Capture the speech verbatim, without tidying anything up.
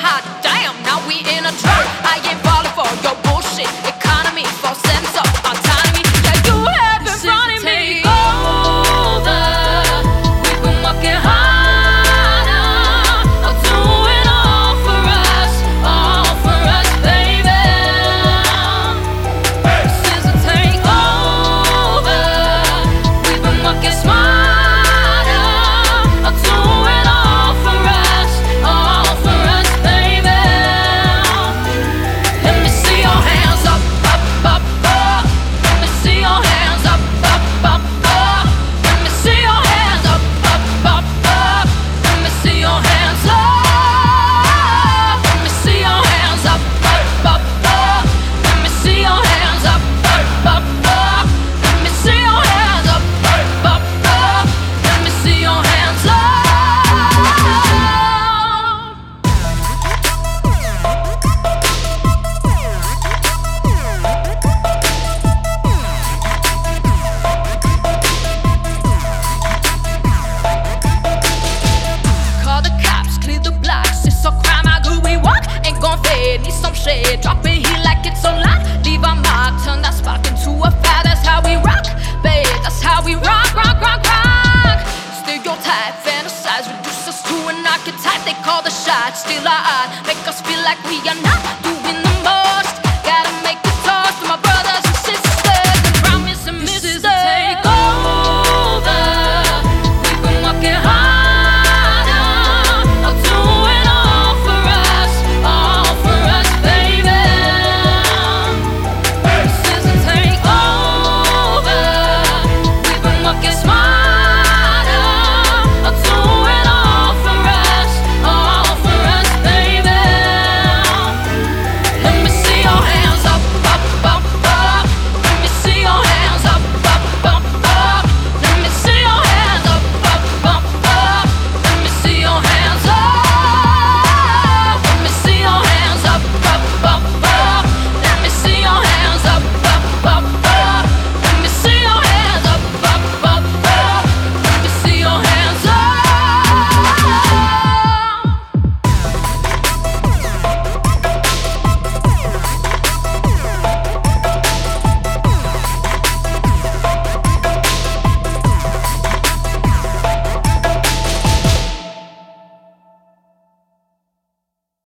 hot damn, now we in a drought. I ain't falling for your bullshit economy, false sense of autonomy. Yeah, you have in front of me. Over. We've been working harder, I'll do it all for us, all for us, baby. This is a takeover. We've been working smarter, I'll do it all for us, all for us, baby. Let me see your hands up, up, up, up. Let me see your hands up, up, up, up. Let me see your hands up, up, up, up. Let me see your hands up. Let me see your hands up, up, up, up. Let me see your hands up, up, up, up. Let me see your hands up, up, up, up. Let me see your hands up. Call the cops, clear the blocks. It's a crime, how good we walk. Ain't gon' fade, need some shade. Drop it here like it's a lot. Leave a mark, turn that spark into a fire. That's how we rock, babe. That's how we rock, rock, rock, rock. Stereotype, fantasize, reduce us to an archetype. They call the shots, steal our art, make us feel like we are not. Do